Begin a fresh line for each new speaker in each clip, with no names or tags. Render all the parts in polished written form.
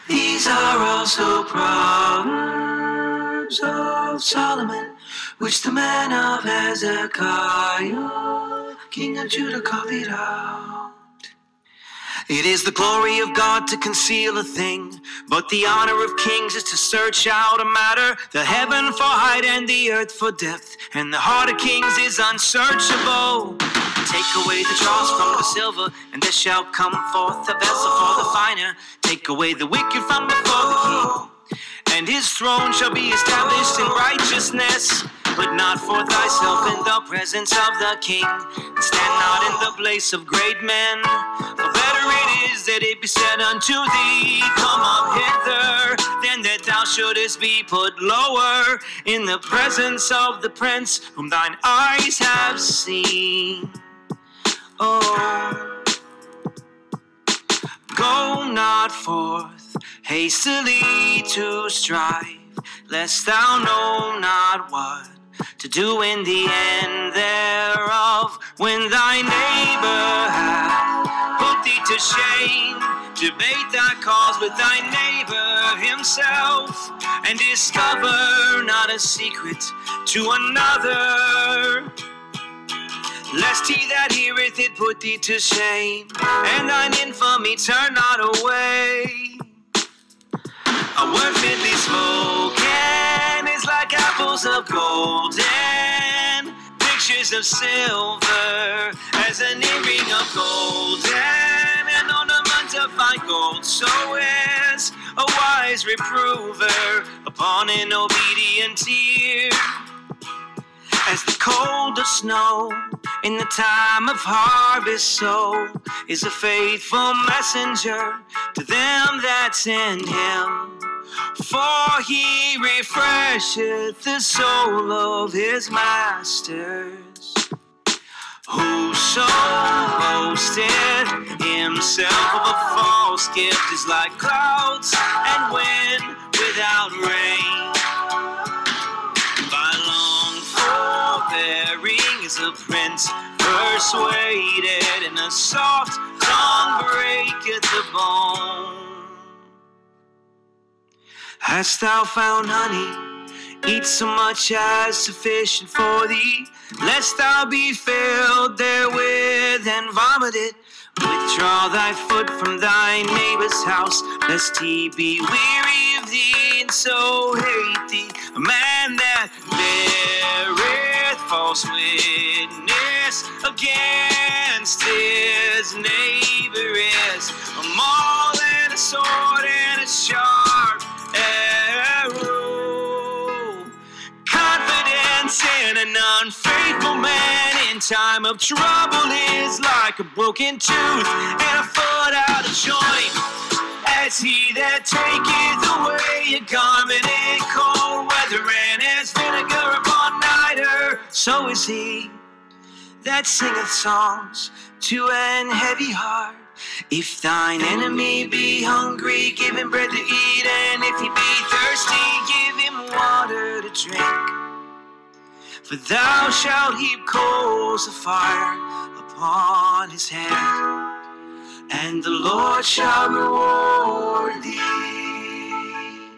These are also Proverbs of Solomon, which the man of Hezekiah, king of Judah, copied out. It is the glory of God to conceal a thing, but the honor of kings is to search out a matter. The heaven for height and the earth for depth, and the heart of kings is unsearchable. Take away the dross from the silver, and there shall come forth a vessel for the finer. Take away the wicked from before the king, and his throne shall be established in righteousness. Put not forth thyself in the presence of the king, and stand not in the place of great men. For better it is that it be said unto thee, come up hither, than that thou shouldest be put lower in the presence of the prince whom thine eyes have seen. Oh, go not forth hastily to strive, lest thou know not what to do in the end thereof. When thy neighbor hath put thee to shame, debate thy cause with thy neighbor himself, and discover not a secret to another, lest he that heareth it put thee to shame, and thine infamy turn not away. A word fitly spoken is like apples of golden, pictures of silver as an earring of golden, an ornament of fine gold. So is a wise reprover upon an obedient ear. As the cold of snow in the time of harvest, so is a faithful messenger to them that send him. For he refresheth the soul of his masters. Whoso boasteth himself of a false gift is like clouds and wind without rain. By long forbearing is a prince persuaded, and a soft tongue breaketh the bone. Hast thou found honey? Eat so much as sufficient for thee, lest thou be filled therewith and vomited. Withdraw thy foot from thy neighbor's house, lest he be weary of thee, and so hate thee. A man that beareth false witness against his neighbor is a maul and a sword and a sharp arrow. Confidence in an unfaithful man in time of trouble is like a broken tooth and a foot out of joint. As he that taketh away a garment in cold weather and as vinegar upon niter, so is he that singeth songs to an heavy heart. If thine enemy be hungry, give him bread to eat, and if he be thirsty, give him water to drink. For thou shalt heap coals of fire upon his head, and the Lord shall reward thee.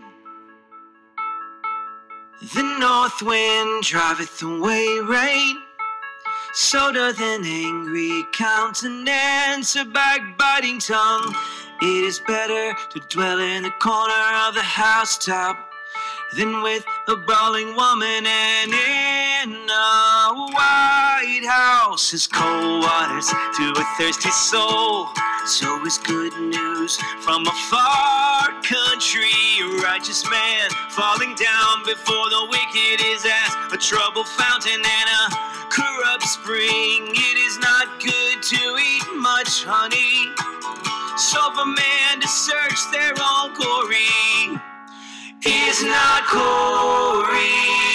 The north wind driveth away rain, so doth an angry countenance, a backbiting tongue. It is better to dwell in the corner of the housetop than with a brawling woman, and in a white house is cold waters to a thirsty soul. So is good news from a far country. A righteous man falling down before the wicked is as a troubled fountain and a corrupt spring. It is not good to eat much honey, so for man to search their own glory is not glory.